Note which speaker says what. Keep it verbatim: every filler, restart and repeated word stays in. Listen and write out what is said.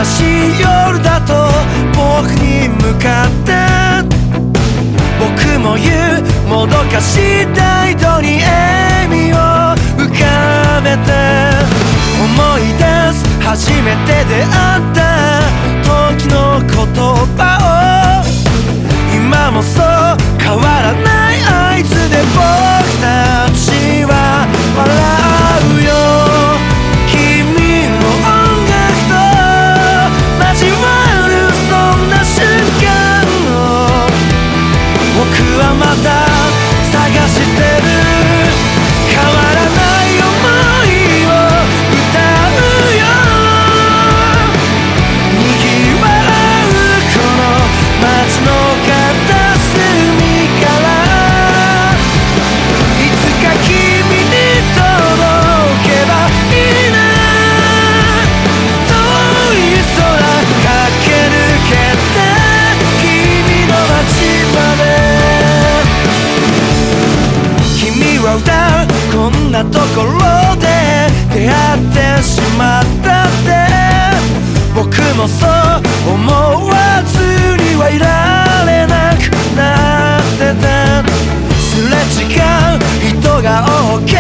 Speaker 1: しい夜だと僕に向かって僕も言うもどかしい態度に笑みを浮かべて思い出す初めて出会った時の言葉を今もそう変わらない合図で僕たちは笑うよ君の音楽と交わるそんな瞬間を僕はまた探してる変わらない想いを歌うよ賑わうこの街の片隅からいつか君に届けばいいな遠い空駆け抜けて君の街まで君は歌うこんなところで出会ってしまったって僕もそう思わずにはいられなくなってたすれ違う人が多き